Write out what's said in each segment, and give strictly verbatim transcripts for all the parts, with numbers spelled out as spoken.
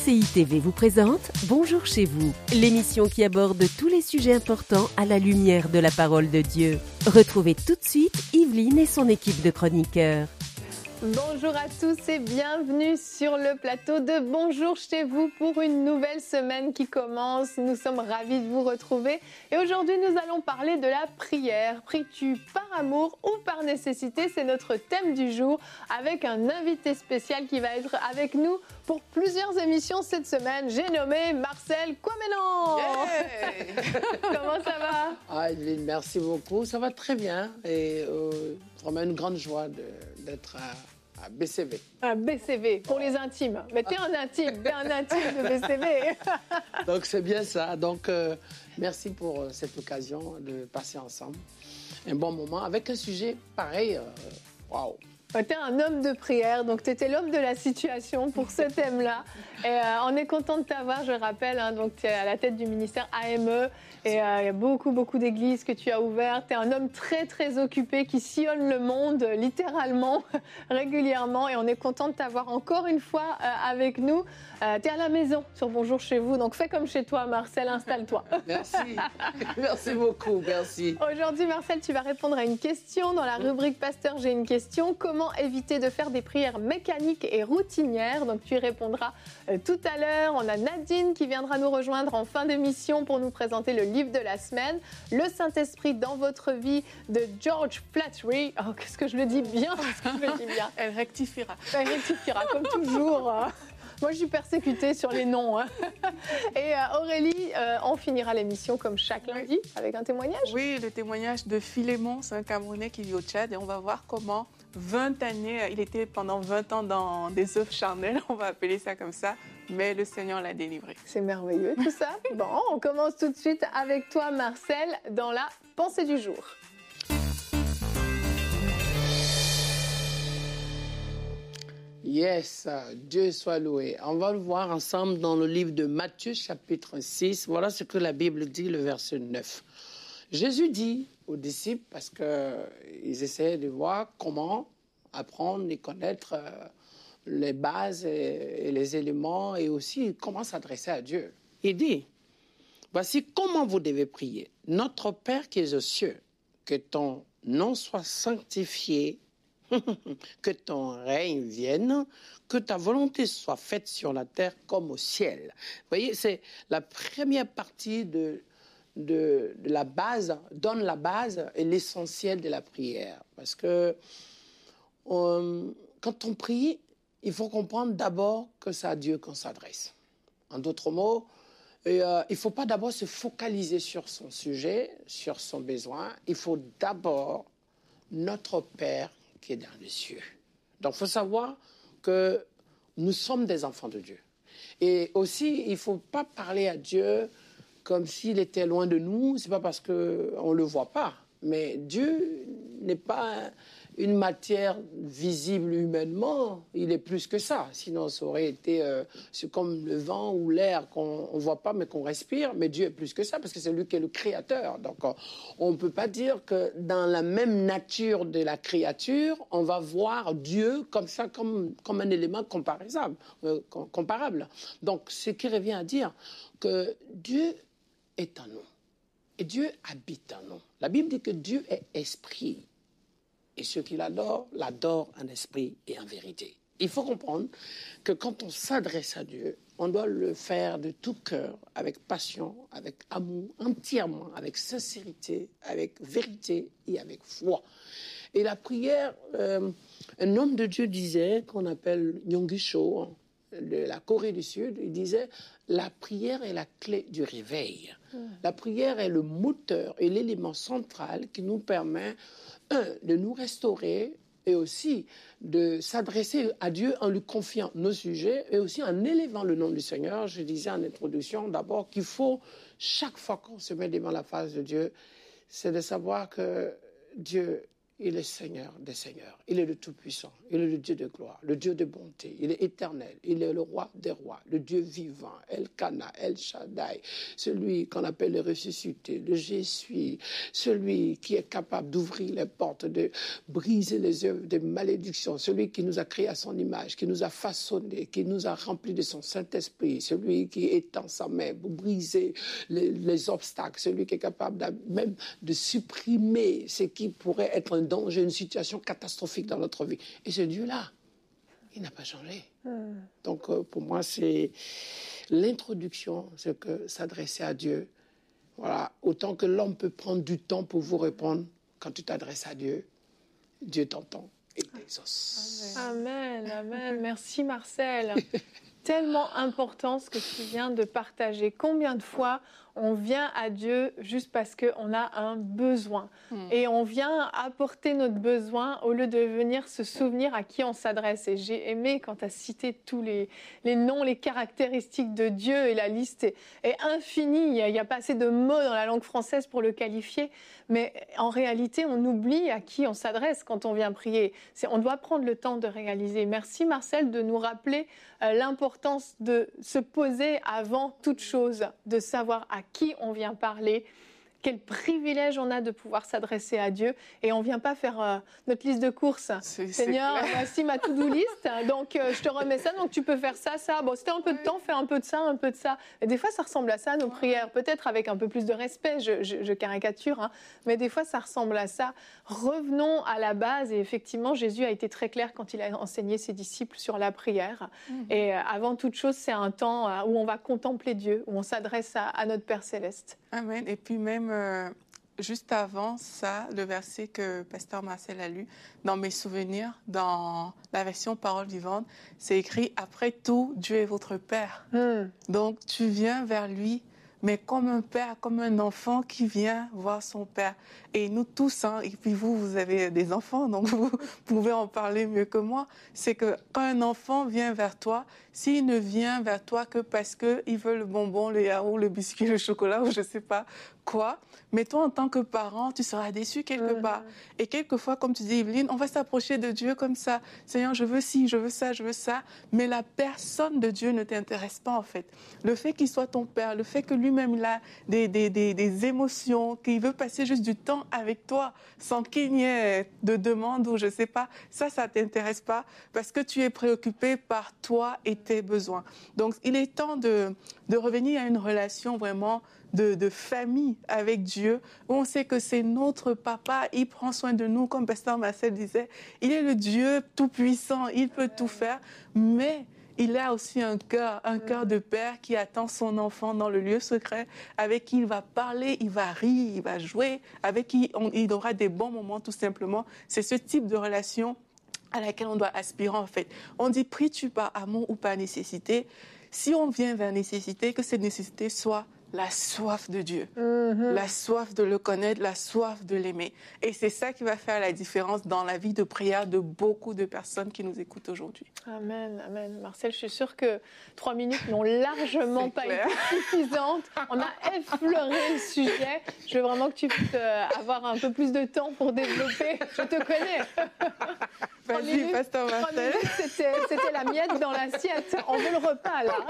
C I T V vous présente Bonjour chez vous, l'émission qui aborde tous les sujets importants à la lumière de la parole de Dieu. Retrouvez tout de suite Yveline et son équipe de chroniqueurs. Bonjour à tous et bienvenue sur le plateau de Bonjour chez vous pour une nouvelle semaine qui commence. Nous sommes ravis de vous retrouver et aujourd'hui nous allons parler de la prière. Pries-tu par amour ou par nécessité? C'est notre thème du jour avec un invité spécial qui va être avec nous pour plusieurs émissions cette semaine. J'ai nommé Marcel Kwamenan. Yeah. Comment ça va? Ah, Yveline, merci beaucoup. Ça va très bien et euh, vraiment une grande joie de, d'être à, à B C V. Un B C V pour les intimes. Mais t'es un intime, t'es un intime de B C V. Donc c'est bien ça. Donc euh, merci pour euh, cette occasion de passer ensemble un bon moment avec un sujet pareil. Waouh! Wow. Tu es un homme de prière, donc tu étais l'homme de la situation pour ce thème-là. Et euh, on est content de t'avoir, je rappelle. Hein, donc tu es à la tête du ministère A M E et euh, il y a beaucoup, beaucoup d'églises que tu as ouvertes. Tu es un homme très, très occupé qui sillonne le monde littéralement, régulièrement. Et on est content de t'avoir encore une fois euh, avec nous. Euh, tu es à la maison sur Bonjour chez vous, donc fais comme chez toi, Marcel, installe-toi. Merci, merci beaucoup, merci. Aujourd'hui, Marcel, tu vas répondre à une question dans la rubrique Pasteur, j'ai une question. Comment éviter de faire des prières mécaniques et routinières? Donc tu y répondras euh, tout à l'heure. On a Nadine qui viendra nous rejoindre en fin d'émission pour nous présenter le livre de la semaine, Le Saint-Esprit dans votre vie de George Flattery. Oh, qu'est-ce que je le dis bien, qu'est-ce que je le dis bien. Elle rectifiera. Elle rectifiera, comme toujours. Moi, je suis persécutée sur les noms. Hein. Et euh, Aurélie, euh, on finira l'émission comme chaque lundi avec un témoignage. Oui, le témoignage de Philémon, c'est un Camerounais qui vit au Tchad et on va voir comment vingt années, il était pendant vingt ans dans des œuvres charnelles, on va appeler ça comme ça, mais le Seigneur l'a délivré. C'est merveilleux tout ça. Bon, on commence tout de suite avec toi, Marcel, dans la pensée du jour. Yes, Dieu soit loué. On va le voir ensemble dans le livre de Matthieu, chapitre six. Voilà ce que la Bible dit, le verset neuf. Jésus dit aux disciples, parce qu'ils essayaient de voir comment apprendre et connaître les bases et les éléments et aussi comment s'adresser à Dieu. Il dit, voici comment vous devez prier. Notre Père qui es aux cieux, que ton nom soit sanctifié, que ton règne vienne, que ta volonté soit faite sur la terre comme au ciel. Vous voyez, c'est la première partie de, de, de la base, donne la base et l'essentiel de la prière. Parce que euh, quand on prie, il faut comprendre d'abord que c'est à Dieu qu'on s'adresse. En d'autres mots, et, euh, il ne faut pas d'abord se focaliser sur son sujet, sur son besoin. Il faut d'abord notre Père qui est dans les cieux. Donc, il faut savoir que nous sommes des enfants de Dieu. Et aussi, il ne faut pas parler à Dieu comme s'il était loin de nous. Ce n'est pas parce qu'on ne le voit pas. Mais Dieu n'est pas une matière visible humainement. Il est plus que ça. Sinon, ça aurait été euh, c'est comme le vent ou l'air qu'on ne voit pas mais qu'on respire. Mais Dieu est plus que ça parce que c'est lui qui est le créateur. Donc, on ne peut pas dire que dans la même nature de la créature, on va voir Dieu comme ça, comme, comme un élément comparable, euh, comparable. Donc, ce qui revient à dire que Dieu est en nous. Et Dieu habite en nous. La Bible dit que Dieu est esprit. Et ceux qui l'adorent, l'adorent en esprit et en vérité. Il faut comprendre que quand on s'adresse à Dieu, on doit le faire de tout cœur, avec passion, avec amour, entièrement, avec sincérité, avec vérité et avec foi. Et la prière, euh, un homme de Dieu disait, qu'on appelle Yonggi Cho, de la Corée du Sud, il disait « La prière est la clé du réveil. Mmh. » La prière est le moteur et l'élément central qui nous permet, un, de nous restaurer et aussi de s'adresser à Dieu en lui confiant nos sujets et aussi en élevant le nom du Seigneur. Je disais en introduction d'abord qu'il faut, chaque fois qu'on se met devant la face de Dieu, c'est de savoir que Dieu, il est Seigneur des Seigneurs. Il est le Tout-Puissant. Il est le Dieu de gloire, le Dieu de bonté. Il est éternel. Il est le roi des rois, le Dieu vivant, El-Kana, El-Shaddai, celui qu'on appelle le ressuscité, le Je suis, celui qui est capable d'ouvrir les portes, de briser les œuvres de malédiction, celui qui nous a créés à son image, qui nous a façonnés, qui nous a remplis de son Saint-Esprit, celui qui étend sa main pour briser les, les obstacles, celui qui est capable de, même de supprimer ce qui pourrait être un danger, une situation catastrophique dans notre vie. Et ce Dieu-là, il n'a pas changé. Mm. Donc, euh, pour moi, c'est l'introduction, c'est que s'adresser à Dieu. Voilà, autant que l'homme peut prendre du temps pour vous répondre, quand tu t'adresses à Dieu, Dieu t'entend et t'exauce. Amen, amen. Merci Marcel. Tellement important ce que tu viens de partager. Combien de fois on vient à Dieu juste parce qu'on a un besoin. Mmh. Et on vient apporter notre besoin au lieu de venir se souvenir à qui on s'adresse. Et j'ai aimé quand tu as cité tous les, les noms, les caractéristiques de Dieu, et la liste est, est infinie. Il n'y a, a pas assez de mots dans la langue française pour le qualifier. Mais en réalité, on oublie à qui on s'adresse quand on vient prier. C'est, on doit prendre le temps de réaliser. Merci Marcel de nous rappeler euh, l'importance de se poser avant toute chose, de savoir à qui on vient parler. Quel privilège on a de pouvoir s'adresser à Dieu. Et on ne vient pas faire euh, notre liste de courses. C'est, Seigneur, c'est voici ma to-do list. Donc, euh, je te remets ça. Donc, tu peux faire ça, ça. Bon, c'était un peu de temps, fais un peu de ça, un peu de ça. Et des fois, ça ressemble à ça, nos prières. Peut-être avec un peu plus de respect, je, je, je caricature. Hein. Mais des fois, ça ressemble à ça. Revenons à la base. Et effectivement, Jésus a été très clair quand il a enseigné ses disciples sur la prière. Mm-hmm. Et euh, avant toute chose, c'est un temps euh, où on va contempler Dieu, où on s'adresse à, à notre Père Céleste. Amen. Et puis même, euh, juste avant ça, le verset que Pasteur Marcel a lu, dans mes souvenirs, dans la version Parole vivante, c'est écrit « Après tout, Dieu est votre Père mm. ». Donc, tu viens vers lui, mais comme un père, comme un enfant qui vient voir son père. Et nous tous, hein, et puis vous, vous avez des enfants, donc vous pouvez en parler mieux que moi, c'est que quand un enfant vient vers toi, s'il ne vient vers toi que parce qu'il veut le bonbon, le yaourt, le biscuit, le chocolat, ou je ne sais pas quoi, mais toi, en tant que parent, tu seras déçu quelque mmh. part. Et quelquefois, comme tu dis, Evelyne, on va s'approcher de Dieu comme ça. Seigneur, je veux ci, je veux ça, je veux ça. Mais la personne de Dieu ne t'intéresse pas, en fait. Le fait qu'il soit ton père, le fait que lui-même, il a des, des, des, des émotions, qu'il veut passer juste du temps avec toi, sans qu'il n'y ait de demande ou je ne sais pas, ça, ça ne t'intéresse pas parce que tu es préoccupé par toi et tes besoins. Donc, il est temps de, de revenir à une relation vraiment De, de famille avec Dieu, où on sait que c'est notre papa, il prend soin de nous, comme Pasteur Marcel disait, il est le Dieu tout-puissant, il peut tout faire, mais il a aussi un cœur, un cœur de père qui attend son enfant dans le lieu secret, avec qui il va parler, il va rire, il va jouer, avec qui on, il aura des bons moments tout simplement. C'est ce type de relation à laquelle on doit aspirer en fait. On dit, pries-tu par amour ou par nécessité? Si on vient vers nécessité, que cette nécessité soit la soif de Dieu, mm-hmm. la soif de le connaître, la soif de l'aimer. Et c'est ça qui va faire la différence dans la vie de prière de beaucoup de personnes qui nous écoutent aujourd'hui. Amen, amen. Marcel, je suis sûre que trois minutes n'ont largement pas clair. été suffisantes. On a effleuré le sujet. Je veux vraiment que tu puisses avoir un peu plus de temps pour développer. Je te connais. Vas-y, Pasteur Marcel. C'était, c'était la miette dans l'assiette. On veut le repas, là.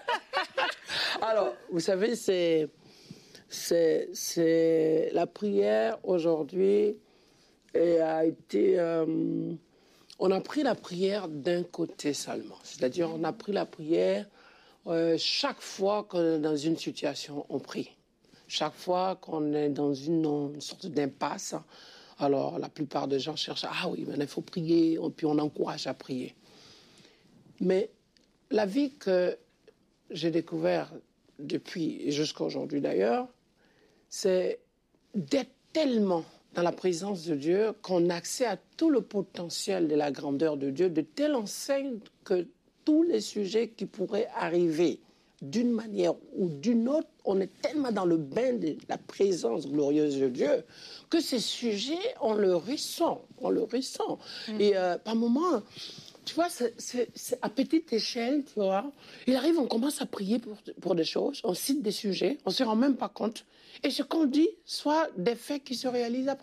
Alors, vous savez, c'est, c'est, c'est la prière aujourd'hui et a été... Euh, on a pris la prière d'un côté seulement. C'est-à-dire, on a pris la prière euh, chaque fois qu'on est dans une situation, on prie. Chaque fois qu'on est dans une, une sorte d'impasse, alors la plupart des gens cherchent, ah oui, mais il faut prier, puis on encourage à prier. Mais la vie que j'ai découverte depuis et jusqu'à aujourd'hui d'ailleurs, c'est d'être tellement dans la présence de Dieu qu'on a accès à tout le potentiel de la grandeur de Dieu, de telle enseigne que tous les sujets qui pourraient arriver d'une manière ou d'une autre, on est tellement dans le bain de la présence glorieuse de Dieu que ces sujets, on le ressent, on le ressent. Mmh. Et euh, par moments, tu vois, c'est, c'est, c'est à petite échelle, tu vois. Il arrive, on commence à prier pour, pour des choses, on cite des sujets, on ne se rend même pas compte. Et ce qu'on dit, soit des faits qui se réalisent après.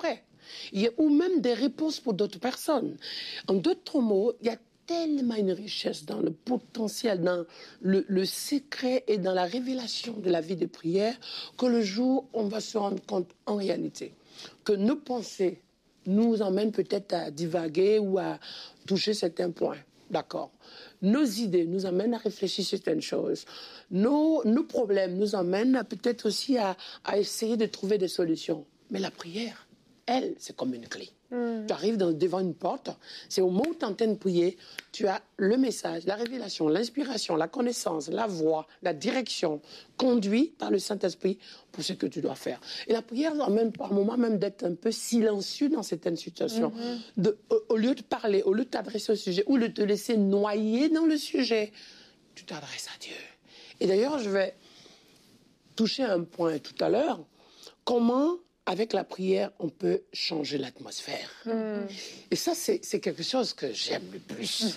Il y a, ou même des réponses pour d'autres personnes. En d'autres mots, il y a tellement une richesse dans le potentiel, dans le, le secret et dans la révélation de la vie de prière que le jour où on va se rendre compte en réalité que nos pensées nous emmènent peut-être à divaguer ou à toucher certains points. D'accord. Nos idées nous amènent à réfléchir sur certaines choses. Nos, nos problèmes nous amènent à peut-être aussi à, à essayer de trouver des solutions. Mais la prière, elle, c'est comme une clé. Mm. Tu arrives dans, devant une porte, c'est au moment où tu es en train de prier, tu as le message, la révélation, l'inspiration, la connaissance, la voix, la direction, conduit par le Saint-Esprit pour ce que tu dois faire. Et la prière emmène par moments même d'être un peu silencieux dans certaines situations. Mm-hmm. De, au, au lieu de parler, au lieu de t'adresser au sujet, ou de te laisser noyer dans le sujet, tu t'adresses à Dieu. Et d'ailleurs, je vais toucher un point tout à l'heure. Comment, avec la prière, on peut changer l'atmosphère. Mm. Et ça, c'est, c'est quelque chose que j'aime le plus.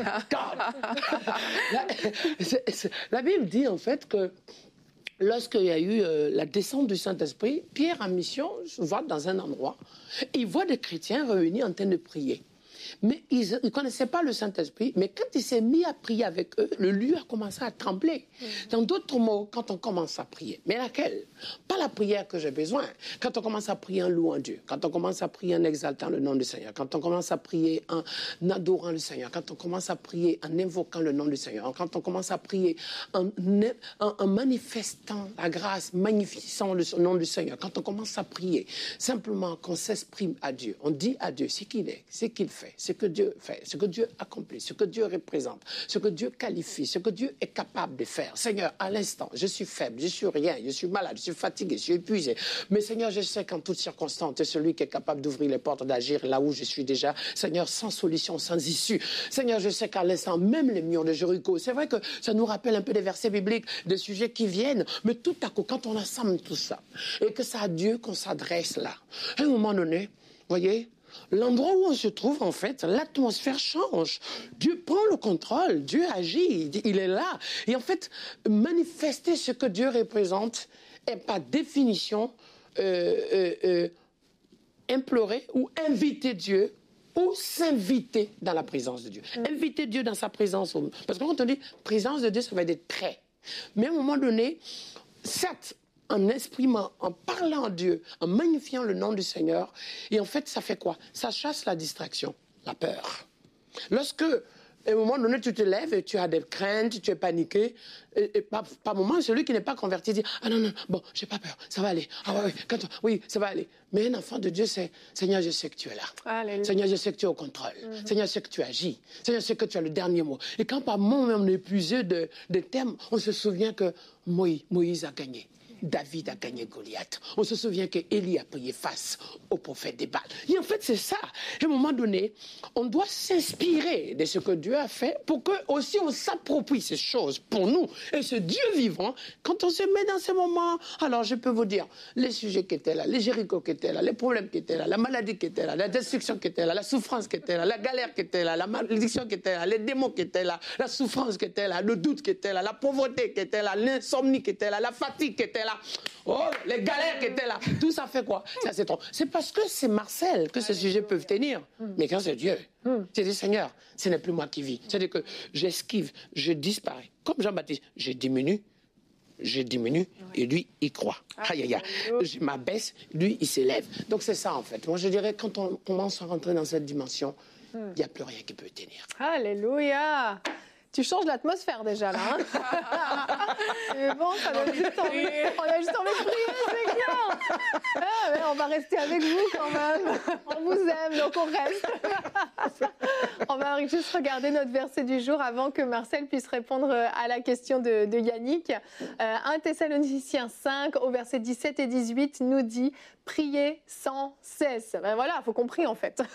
la, c'est, c'est, la Bible dit en fait que lorsqu'il y a eu euh, la descente du Saint-Esprit, Pierre en mission va dans un endroit, il voit des chrétiens réunis en train de prier. Mais ils ne connaissaient pas le Saint-Esprit. Mais quand il s'est mis à prier avec eux, le lieu a commencé à trembler. Mmh. Dans d'autres mots, quand on commence à prier, mais laquelle? Pas la prière que j'ai besoin. Quand on commence à prier en louant Dieu, quand on commence à prier en exaltant le nom du Seigneur, quand on commence à prier en adorant le Seigneur, quand on commence à prier en invoquant le nom du Seigneur, quand on commence à prier en, en, en manifestant la grâce, magnifiant le nom du Seigneur, quand on commence à prier, simplement qu'on s'exprime à Dieu, on dit à Dieu ce qu'il est, ce qu'il fait, ce que Dieu fait, ce que Dieu accomplit, ce que Dieu représente, ce que Dieu qualifie, ce que Dieu est capable de faire. Seigneur, à l'instant, je suis faible, je suis rien, je suis malade, je suis fatigué, je suis épuisé. Mais Seigneur, je sais qu'en toutes circonstances, tu es celui qui est capable d'ouvrir les portes, d'agir là où je suis déjà. Seigneur, sans solution, sans issue. Seigneur, je sais qu'à l'instant, même les murs de Jéricho, c'est vrai que ça nous rappelle un peu des versets bibliques, des sujets qui viennent, mais tout à coup, quand on assemble tout ça, et que c'est à Dieu qu'on s'adresse là, à un moment donné, voyez, l'endroit où on se trouve, en fait, l'atmosphère change. Dieu prend le contrôle, Dieu agit, il est là. Et en fait, manifester ce que Dieu représente est par définition euh, euh, euh, implorer ou inviter Dieu ou s'inviter dans la présence de Dieu. Mm. Inviter Dieu dans sa présence. Parce que quand on dit présence de Dieu, ça va être très. Mais à un moment donné, certes, en exprimant, en parlant à Dieu, en magnifiant le nom du Seigneur. Et en fait, ça fait quoi? Ça chasse la distraction, la peur. Lorsque, à un moment donné, tu te lèves et tu as des craintes, tu es paniqué, et, et par, par moment, celui qui n'est pas converti dit « Ah non, non, bon, j'ai pas peur, ça va aller. Ah ouais, quand, oui, ça va aller. » Mais un enfant de Dieu, c'est « Seigneur, je sais que tu es là. Alléluia. Seigneur, je sais que tu es au contrôle. Mm-hmm. Seigneur, je sais que tu agis. Seigneur, je sais que tu as le dernier mot. » Et quand par moment, on est épuisé de, de termes, on se souvient que Moïse, Moïse a gagné. David a gagné Goliath. On se souvient qu'Élie a prié face au prophète des Baals. Et en fait, c'est ça. À un moment donné, on doit s'inspirer de ce que Dieu a fait pour que aussi on s'approprie ces choses pour nous. Et ce Dieu vivant, quand on se met dans ces moments, alors je peux vous dire, les sujets qui étaient là, les Jéricho qui étaient là, les problèmes qui étaient là, la maladie qui était là, la destruction qui était là, la souffrance qui était là, la galère qui était là, la malédiction qui était là, les démons qui étaient là, la souffrance qui était là, le doute qui était là, la pauvreté qui était là, l'insomnie qui était là, la fatigue qui était là. Oh, les galères qui étaient là, tout ça fait quoi? Ça, c'est trop. C'est parce que c'est Marcel que ces sujets peuvent tenir. Mais quand c'est Dieu, c'est dit Seigneur, ce n'est plus moi qui vis. C'est-à-dire que j'esquive, je disparais. Comme Jean-Baptiste, je diminue, je diminue, et lui, il croit. Aïe, aïe, aïe. Je m'abaisse, lui, il s'élève. Donc c'est ça, en fait. Moi, je dirais, quand on commence à rentrer dans cette dimension, il n'y a plus rien qui peut tenir. Alléluia! Tu changes l'atmosphère déjà là. Hein. Mais bon, ça a juste envie, on a juste envie de prier, c'est bien. Ah, mais on va rester avec vous quand même. On vous aime, donc on reste. On va juste regarder notre verset du jour avant que Marcel puisse répondre à la question de, de Yannick. Euh, un Thessaloniciens cinq, au verset dix-sept et dix-huit, nous dit « Priez sans cesse ». Ben voilà, il faut compris en fait.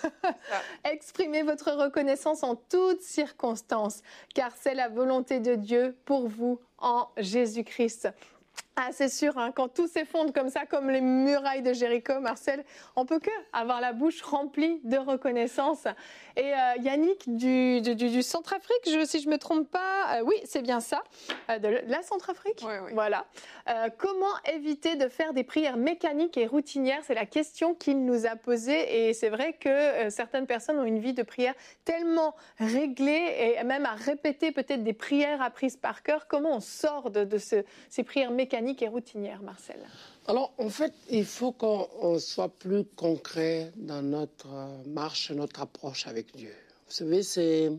Exprimez votre reconnaissance en toutes circonstances, car c'est la volonté de Dieu pour vous en Jésus-Christ. Ah, c'est sûr, hein, quand tout s'effondre comme ça, comme les murailles de Jéricho, Marcel, on peut que avoir la bouche remplie de reconnaissance. Et euh, Yannick du, du, du Centrafrique, je, si je ne me trompe pas, euh, oui, c'est bien ça, euh, de la Centrafrique. Oui, oui. Voilà. Euh, comment éviter de faire des prières mécaniques et routinières? C'est la question qu'il nous a posée. Et c'est vrai que euh, certaines personnes ont une vie de prière tellement réglée et même à répéter peut-être des prières apprises par cœur. Comment on sort de, de ce, ces prières mécaniques et routinière, Marcel? Alors, en fait, il faut qu'on soit plus concret dans notre marche, notre approche avec Dieu. Vous savez, c'est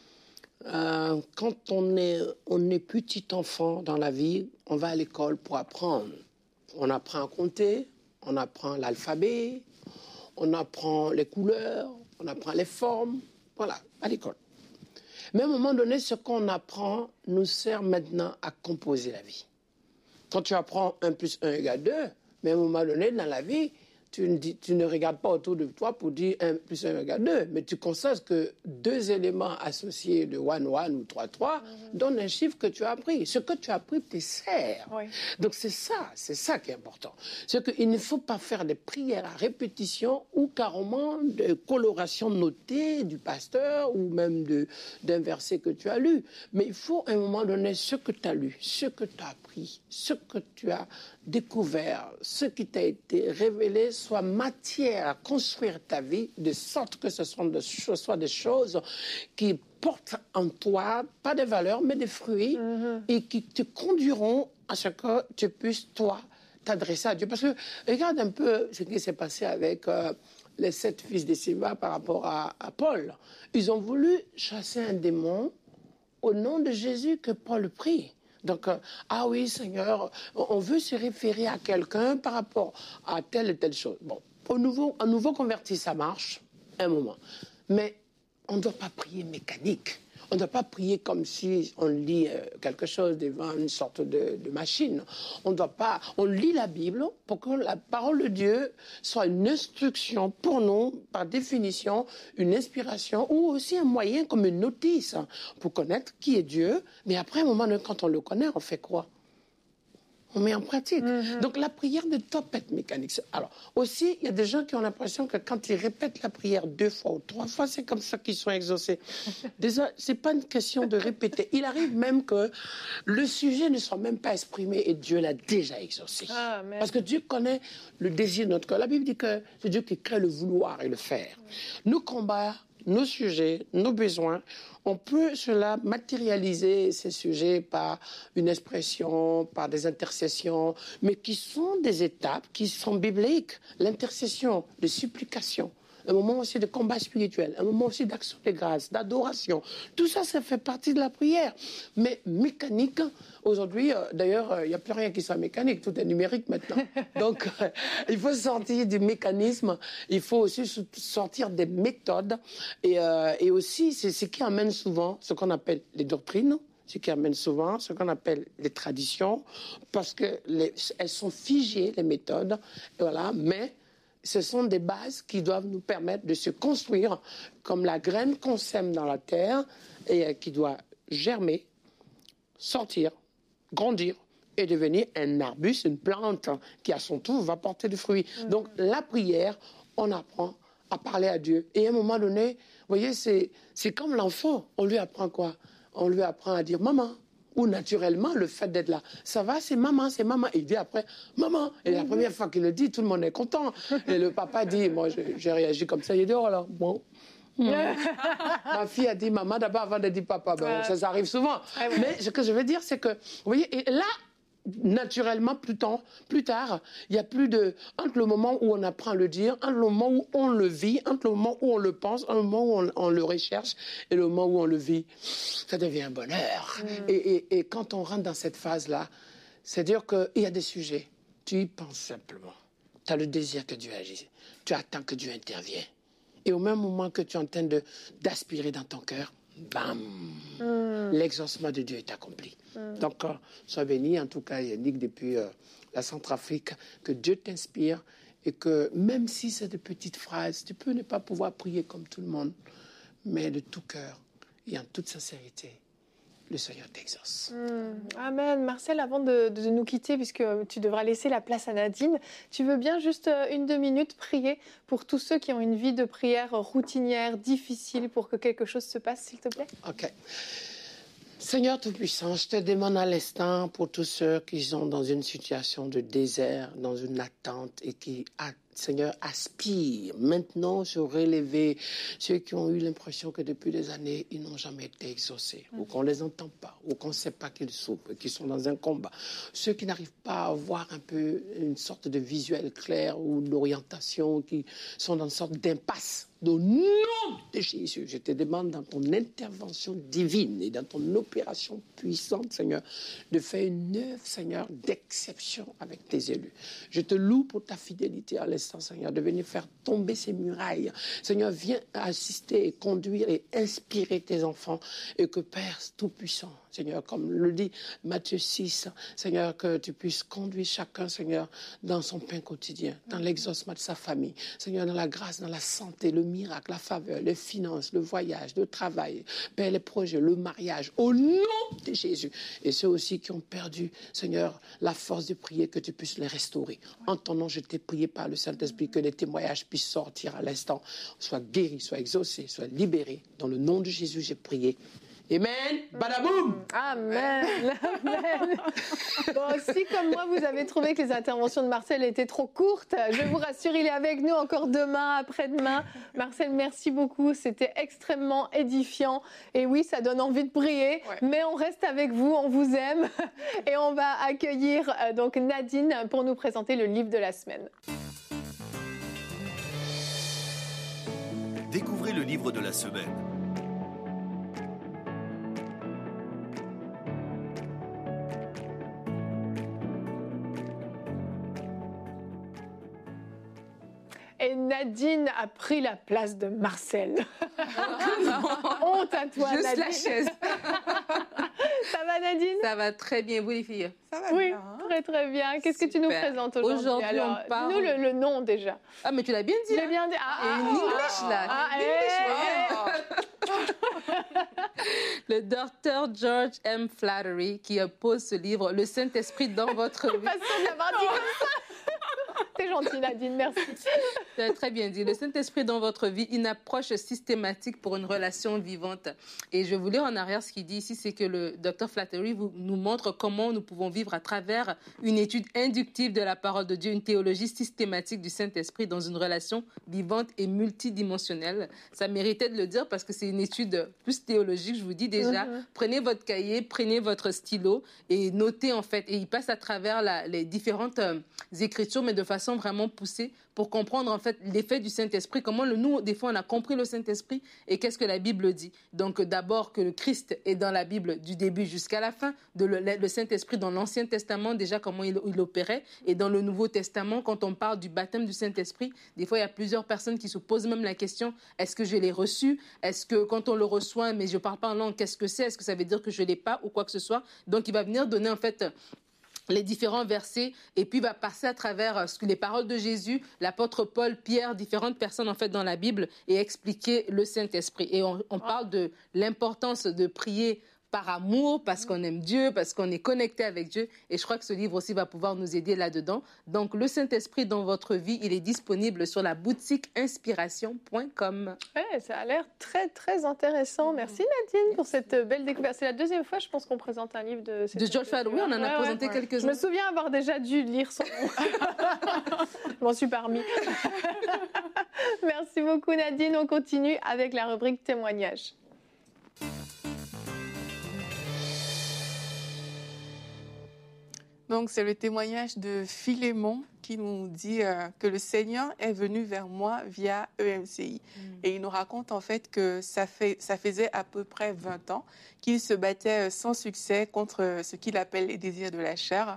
euh, quand on est, on est petit enfant dans la vie, on va à l'école pour apprendre. On apprend à compter, on apprend l'alphabet, on apprend les couleurs, on apprend les formes, voilà, à l'école. Mais à un moment donné, ce qu'on apprend nous sert maintenant à composer la vie. Quand tu apprends un plus un égale deux, mais à un moment donné, dans la vie, tu ne, dis, tu ne regardes pas autour de toi pour dire un plus un égale deux, mais tu constates que deux éléments associés de un, un ou trois, trois mm-hmm. donnent un chiffre que tu as appris. Ce que tu as appris te sert. Oui. Donc c'est ça, c'est ça qui est important. C'est qu'il ne faut pas faire des prières à répétition ou carrément de coloration notée du pasteur ou même de, d'un verset que tu as lu. Mais il faut à un moment donné ce que tu as lu, ce que tu as appris, ce que tu as découvert, ce qui t'a été révélé soit matière à construire ta vie, de sorte que ce soit, de, ce soit des choses qui portent en toi, pas des valeurs, mais des fruits, mm-hmm. et qui te conduiront à ce que tu puisses, toi, t'adresser à Dieu. Parce que regarde un peu ce qui s'est passé avec euh, les sept fils de Siva par rapport à, à Paul. Ils ont voulu chasser un démon au nom de Jésus que Paul prie. Donc, euh, ah oui, Seigneur, on veut se référer à quelqu'un par rapport à telle et telle chose. Bon, au nouveau, un nouveau converti, ça marche, un moment. Mais on ne doit pas prier mécanique. On ne doit pas prier comme si on lit euh, quelque chose devant une sorte de, de machine. On doit pas. On lit la Bible pour que la parole de Dieu soit une instruction pour nous, par définition, une inspiration ou aussi un moyen comme une notice pour connaître qui est Dieu. Mais après, un moment donné, quand on le connaît, on fait quoi? On met en pratique. Mm-hmm. Donc la prière ne doit pas être mécanique. Alors aussi, il y a des gens qui ont l'impression que quand ils répètent la prière deux fois ou trois fois, c'est comme ça qu'ils sont exaucés. Déjà, c'est pas une question de répéter. Il arrive même que le sujet ne soit même pas exprimé et Dieu l'a déjà exaucé. Ah, parce que Dieu connaît le désir de notre cœur. La Bible dit que c'est Dieu qui crée le vouloir et le faire. Mm. Nos combats, nos sujets, nos besoins, on peut cela matérialiser ces sujets par une expression, par des intercessions, mais qui sont des étapes qui sont bibliques. L'intercession, de supplication, un moment aussi de combat spirituel, un moment aussi d'action de grâce, d'adoration. Tout ça, ça fait partie de la prière. Mais mécanique, aujourd'hui, euh, d'ailleurs, il euh, n'y a plus rien qui soit mécanique, tout est numérique maintenant. Donc, euh, il faut sortir du mécanisme, il faut aussi sortir des méthodes. Et, euh, et aussi, c'est ce qui amène souvent ce qu'on appelle les doctrines, ce qui amène souvent ce qu'on appelle les traditions, parce qu'elles sont figées, les méthodes, voilà, mais ce sont des bases qui doivent nous permettre de se construire comme la graine qu'on sème dans la terre et qui doit germer, sortir, grandir et devenir un arbuste, une plante qui à son tour va porter des fruits. Mmh. Donc la prière, on apprend à parler à Dieu. Et à un moment donné, vous voyez, c'est, c'est comme l'enfant. On lui apprend quoi? On lui apprend à dire « maman ». Ou naturellement, le fait d'être là, ça va, c'est maman, c'est maman. Et il dit après, maman. Et la première fois qu'il le dit, tout le monde est content. Et le papa dit, moi, j'ai réagi comme ça. Il dit, oh là, bon. Mmh. Ma fille a dit maman d'abord avant de dire papa. Ben, ça, ça arrive souvent. Ah oui. Mais ce que je veux dire, c'est que, vous voyez, et là, naturellement, plus tard, plus tard, il y a plus de... Entre le moment où on apprend à le dire, entre le moment où on le vit, entre le moment où on le pense, entre le moment où on, on le recherche et le moment où on le vit, ça devient un bonheur. Mm. Et, et, et quand on rentre dans cette phase-là, c'est-à-dire qu'il y a des sujets, tu y penses simplement. Tu as le désir que Dieu agisse. Tu attends que Dieu intervienne. Et au même moment que tu es en train de, d'aspirer dans ton cœur, bam, mm. l'exaucement de Dieu est accompli. Mm. Donc, euh, sois béni, en tout cas, Yannick, depuis euh, la Centrafrique, que Dieu t'inspire et que même si c'est de petites phrases, tu peux ne pas pouvoir prier comme tout le monde, mais de tout cœur et en toute sincérité. le Seigneur t'exauce. Mmh. Amen. Marcel, avant de, de nous quitter, puisque tu devras laisser la place à Nadine, tu veux bien juste une, deux minutes prier pour tous ceux qui ont une vie de prière routinière, difficile, pour que quelque chose se passe, s'il te plaît? OK. Seigneur Tout-Puissant, je te demande à l'instant pour tous ceux qui sont dans une situation de désert, dans une attente et qui, Seigneur, aspirent maintenant à se relever, ceux qui ont eu l'impression que depuis des années, ils n'ont jamais été exaucés, ou qu'on ne les entend pas, ou qu'on ne sait pas qu'ils souffrent, qu'ils sont dans un combat. Ceux qui n'arrivent pas à avoir un peu une sorte de visuel clair ou d'orientation, qui sont dans une sorte d'impasse. Au nom de Jésus, je te demande dans ton intervention divine et dans ton opération puissante, Seigneur, de faire une œuvre, Seigneur, d'exception avec tes élus. Je te loue pour ta fidélité à l'instant, Seigneur, de venir faire tomber ces murailles. Seigneur, viens assister et conduire et inspirer tes enfants et que Père Tout-Puissant, Seigneur, comme le dit Matthieu six, Seigneur, que tu puisses conduire chacun, Seigneur, dans son pain quotidien, dans l'exaucement de sa famille, Seigneur, dans la grâce, dans la santé, le miracle, la faveur, les finances, le voyage, le travail, Père, les projets, le mariage, au nom de Jésus. Et ceux aussi qui ont perdu, Seigneur, la force de prier, que tu puisses les restaurer. En ton nom, je t'ai prié par le Saint-Esprit que les témoignages puissent sortir à l'instant, soient guéris, soient exaucés, soient libérés. Dans le nom de Jésus, j'ai prié. Amen, badaboum. Amen, amen. Bon, si comme moi vous avez trouvé que les interventions de Marcel étaient trop courtes, je vous rassure, il est avec nous encore demain, après-demain. Marcel, merci beaucoup, c'était extrêmement édifiant. Et oui, ça donne envie de prier, ouais. Mais on reste avec vous, on vous aime. Et on va accueillir euh, donc Nadine pour nous présenter le livre de la semaine. Découvrez le livre de la semaine. Et Nadine a pris la place de Marcel. Honte à toi, Juste Nadine. la chaise. Ça va, Nadine? Ça va très bien, vous les filles? Ça va oui, bien. Hein? très très bien. Qu'est-ce que tu nous présentes aujourd'hui? Aujourd'hui, Alors, on parle... dis-nous le, le nom déjà. Ah, mais tu l'as bien dit. Tu l'as bien dit. Ah, Et ah, une English, là. Ah, Une hey, English, hey. Le docteur George M. Flattery qui oppose ce livre, Le Saint-Esprit dans votre vie. Pas sûr de l'avoir dit comme ça. T'es gentille, Nadine, merci. Tu as très bien dit. Le Saint-Esprit dans votre vie, une approche systématique pour une relation vivante. Et je vais vous lire en arrière ce qu'il dit ici, c'est que le docteur Flattery vous, nous montre comment nous pouvons vivre à travers une étude inductive de la parole de Dieu, une théologie systématique du Saint-Esprit dans une relation vivante et multidimensionnelle. Ça méritait de le dire parce que c'est une étude plus théologique, je vous dis déjà. Mm-hmm. Prenez votre cahier, prenez votre stylo et notez en fait. Et il passe à travers la, les différentes euh, écritures, mais de façon vraiment poussée pour comprendre en fait l'effet du Saint-Esprit, comment le, nous, des fois, on a compris le Saint-Esprit et qu'est-ce que la Bible dit. Donc, d'abord, que le Christ est dans la Bible du début jusqu'à la fin, de le, le Saint-Esprit dans l'Ancien Testament, déjà comment il, il opérait, et dans le Nouveau Testament, quand on parle du baptême du Saint-Esprit, des fois, il y a plusieurs personnes qui se posent même la question, est-ce que je l'ai reçu? Est-ce que quand on le reçoit, mais je ne parle pas en langue, qu'est-ce que c'est? Est-ce que ça veut dire que je ne l'ai pas ou quoi que ce soit? Donc, il va venir donner en fait les différents versets et puis va passer à travers ce que les paroles de Jésus, l'apôtre Paul, Pierre, différentes personnes en fait dans la Bible et expliquer le Saint-Esprit. Et on, on parle de l'importance de prier par amour, parce qu'on aime Dieu, parce qu'on est connecté avec Dieu. Et je crois que ce livre aussi va pouvoir nous aider là-dedans. Donc, le Saint-Esprit dans votre vie, il est disponible sur la boutique inspiration point com. Ouais, ça a l'air très, très intéressant. Merci Nadine pour cette belle découverte. C'est la deuxième fois, je pense, qu'on présente un livre de... De George Flattery, oui, on en a ouais, présenté ouais. quelques-uns. Je me souviens avoir déjà dû lire son nom. Je m'en suis parmi. Merci beaucoup Nadine. On continue avec la rubrique témoignages. Donc, c'est le témoignage de Philémon qui nous dit euh, que le Seigneur est venu vers moi via E M C I. Mm. Et il nous raconte en fait que ça, fait, ça faisait à peu près vingt ans qu'il se battait sans succès contre ce qu'il appelle les désirs de la chair.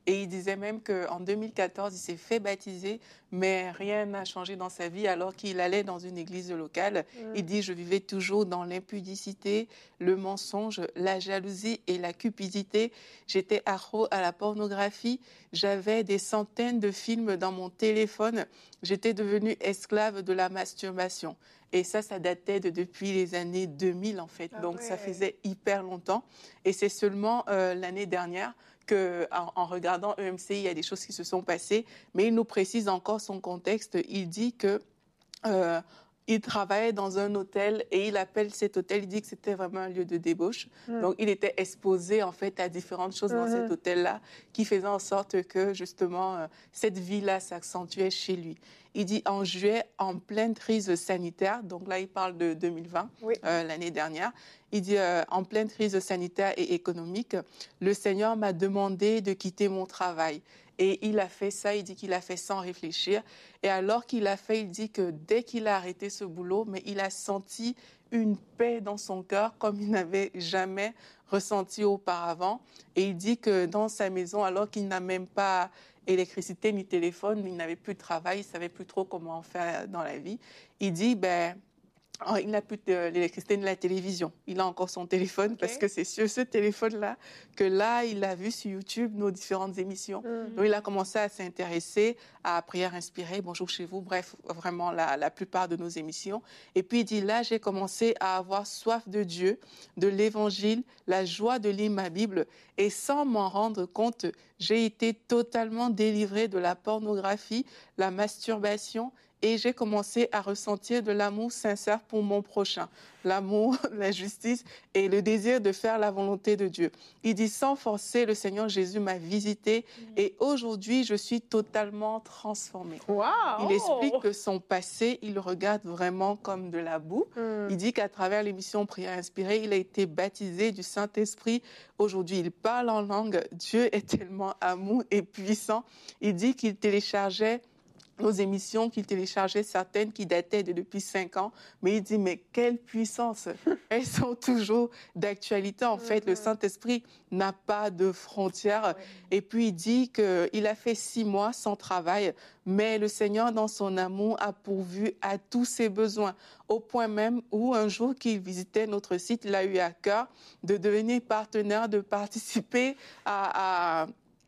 Et il disait même qu'en deux mille quatorze, il s'est fait baptiser, mais rien n'a changé dans sa vie alors qu'il allait dans une église locale. Mmh. Il dit, je vivais toujours dans l'impudicité, le mensonge, la jalousie et la cupidité. J'étais accro à la pornographie. J'avais des centaines de films dans mon téléphone. J'étais devenue esclave de la masturbation. Et ça, ça datait de depuis les années deux mille, en fait. Ah, Donc, ouais. ça faisait hyper longtemps. Et c'est seulement euh, l'année dernière que, en, en regardant E M C I, il y a des choses qui se sont passées. Mais il nous précise encore son contexte. Il dit que euh, il travaillait dans un hôtel et il appelle cet hôtel, il dit que c'était vraiment un lieu de débauche. Mmh. Donc, il était exposé, en fait, à différentes choses mmh. dans cet hôtel-là qui faisaient en sorte que, justement, euh, cette vie-là s'accentuait chez lui. Il dit, en juillet, en pleine crise sanitaire, donc là, il parle de deux mille vingt, oui. euh, l'année dernière, il dit, euh, en pleine crise sanitaire et économique, le Seigneur m'a demandé de quitter mon travail. Et il a fait ça, il dit qu'il a fait sans réfléchir. Et alors qu'il l'a fait, il dit que dès qu'il a arrêté ce boulot, mais il a senti une paix dans son cœur comme il n'avait jamais ressenti auparavant. Et il dit que dans sa maison, alors qu'il n'a même pas électricité ni téléphone, il n'avait plus de travail, il ne savait plus trop comment faire dans la vie. Il dit, ben, oh, il n'a plus de l'électricité ni la télévision. Il a encore son téléphone okay. parce que c'est sur ce téléphone-là que là, il a vu sur YouTube nos différentes émissions. Mm-hmm. Donc, il a commencé à s'intéresser à Prière Inspirée, Bonjour chez vous, bref, vraiment la, la plupart de nos émissions. Et puis, il dit, là, j'ai commencé à avoir soif de Dieu, de l'Évangile, la joie de lire ma Bible. Et sans m'en rendre compte, j'ai été totalement délivrée de la pornographie, la masturbation, et j'ai commencé à ressentir de l'amour sincère pour mon prochain, l'amour, la justice et le désir de faire la volonté de Dieu. Il dit, sans forcer, le Seigneur Jésus m'a visité mmh. et aujourd'hui, je suis totalement transformée. Wow. Il explique que son passé, il le regarde vraiment comme de la boue. Mmh. Il dit qu'à travers l'émission Prière Inspirée, il a été baptisé du Saint-Esprit. Aujourd'hui, il parle en langue. Dieu est tellement amour et puissant. Il dit qu'il téléchargeait nos émissions, qu'il téléchargeait certaines qui dataient de depuis cinq ans. Mais il dit, mais quelle puissance! Elles sont toujours d'actualité. En fait, mm-hmm. le Saint-Esprit n'a pas de frontières. Ouais. Et puis, il dit qu'il a fait six mois sans travail, mais le Seigneur, dans son amour, a pourvu à tous ses besoins. Au point même où, un jour qu'il visitait notre site, il a eu à cœur de devenir partenaire, de participer à... à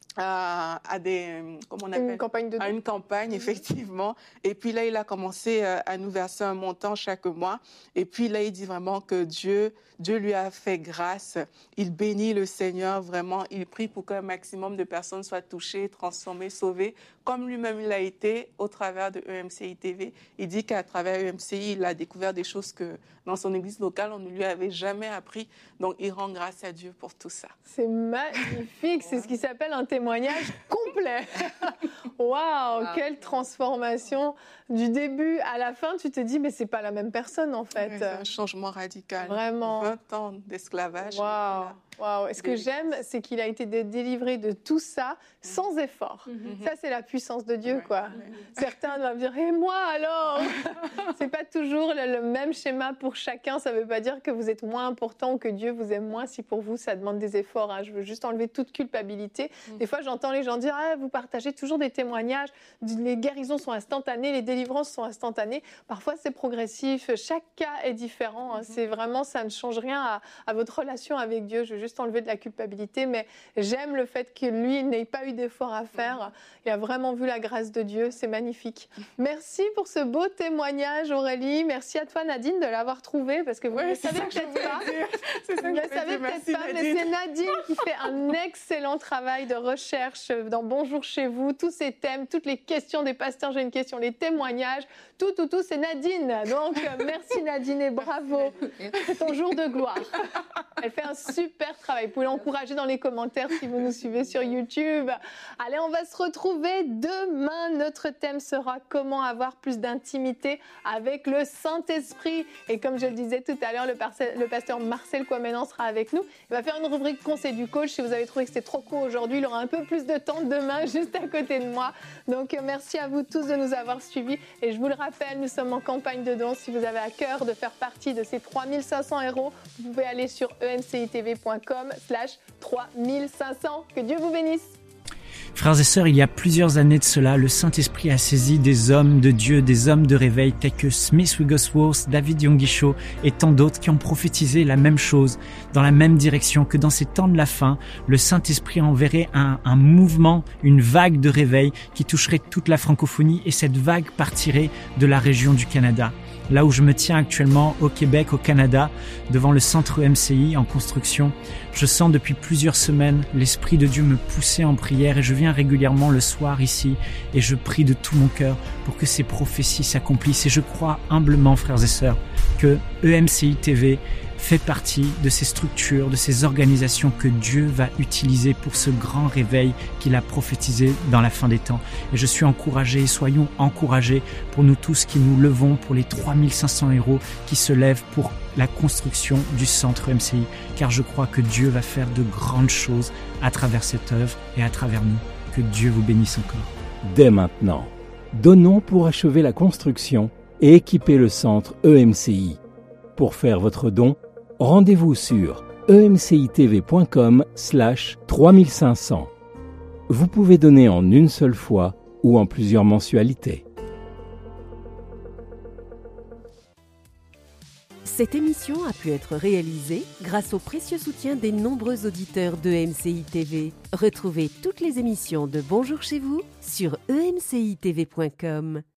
À, à des comment on appelle une campagne de à une campagne effectivement et puis là il a commencé à nous verser un montant chaque mois et puis là il dit vraiment que Dieu Dieu lui a fait grâce, il bénit le Seigneur vraiment, il prie pour qu'un maximum de personnes soient touchées, transformées, sauvées comme lui-même il a été au travers de E M C I T V. Il dit qu'à travers E M C I il a découvert des choses que dans son église locale on ne lui avait jamais appris, donc il rend grâce à Dieu pour tout ça. C'est magnifique, c'est ce qui s'appelle un témoignage complet. Waouh, wow, quelle transformation du début à la fin. Tu te dis mais c'est pas la même personne en fait. C'est un changement radical. Vraiment. vingt ans d'esclavage. Waouh. Wow. Et ce que j'aime, c'est qu'il a été délivré de tout ça sans effort. Mm-hmm. Ça, c'est la puissance de Dieu, ouais, quoi. Ouais. Certains doivent dire, et moi alors? C'est pas toujours le, le même schéma pour chacun. Ça veut pas dire que vous êtes moins important ou que Dieu vous aime moins si pour vous, ça demande des efforts. Hein. Je veux juste enlever toute culpabilité. Mm. Des fois, j'entends les gens dire, ah, vous partagez toujours des témoignages. Les guérisons sont instantanées, les délivrances sont instantanées. Parfois, c'est progressif. Chaque cas est différent. Hein. Mm-hmm. C'est vraiment, ça ne change rien à, à votre relation avec Dieu. Je veux juste enlever de la culpabilité, mais j'aime le fait que lui n'ait pas eu d'effort à faire. Il a vraiment vu la grâce de Dieu, c'est magnifique. Merci pour ce beau témoignage, Aurélie. Merci à toi, Nadine, de l'avoir trouvé, parce que vous ne le savez peut-être pas. Vous ne le savez peut-être pas, mais c'est Nadine qui fait un excellent travail de recherche dans Bonjour chez vous, tous ces thèmes, toutes les questions des pasteurs, j'ai une question, les témoignages, tout, tout, tout, c'est Nadine. Donc, merci Nadine et bravo. C'est ton jour de gloire. Elle fait un super travail. Vous pouvez l'encourager dans les commentaires si vous nous suivez sur YouTube. Allez, on va se retrouver demain. Notre thème sera comment avoir plus d'intimité avec le Saint-Esprit. Et comme je le disais tout à l'heure, le, le pasteur Marcel Kouamenan sera avec nous. Il va faire une rubrique conseil du coach. Si vous avez trouvé que c'était trop court aujourd'hui, il aura un peu plus de temps demain, juste à côté de moi. Donc, merci à vous tous de nous avoir suivis. Et je vous le rappelle, nous sommes en campagne de dons. Si vous avez à cœur de faire partie de ces trois mille cinq cents héros, vous pouvez aller sur e m c i t v point com slash trois mille cinq cents. Que Dieu vous bénisse. Frères et sœurs, il y a plusieurs années de cela, le Saint-Esprit a saisi des hommes de Dieu, des hommes de réveil tels que Smith Wigglesworth, David Yonggi et tant d'autres qui ont prophétisé la même chose, dans la même direction, que dans ces temps de la fin, le Saint-Esprit enverrait un, un mouvement, une vague de réveil qui toucherait toute la francophonie et cette vague partirait de la région du Canada. Là où je me tiens actuellement, au Québec, au Canada, devant le centre E M C I en construction, je sens depuis plusieurs semaines l'Esprit de Dieu me pousser en prière et je viens régulièrement le soir ici et je prie de tout mon cœur pour que ces prophéties s'accomplissent. Et je crois humblement, frères et sœurs, que E M C I T V fait partie de ces structures, de ces organisations que Dieu va utiliser pour ce grand réveil qu'il a prophétisé dans la fin des temps. Et je suis encouragé, soyons encouragés pour nous tous qui nous levons pour les trois mille cinq cents héros qui se lèvent pour la construction du centre E M C I, car je crois que Dieu va faire de grandes choses à travers cette œuvre et à travers nous. Que Dieu vous bénisse encore. Dès maintenant, donnons pour achever la construction et équiper le centre E M C I. Pour faire votre don, rendez-vous sur emcitv.com slash 3500. Vous pouvez donner en une seule fois ou en plusieurs mensualités. Cette émission a pu être réalisée grâce au précieux soutien des nombreux auditeurs de E M C I T V. Retrouvez toutes les émissions de Bonjour chez vous sur e m c i t v point com.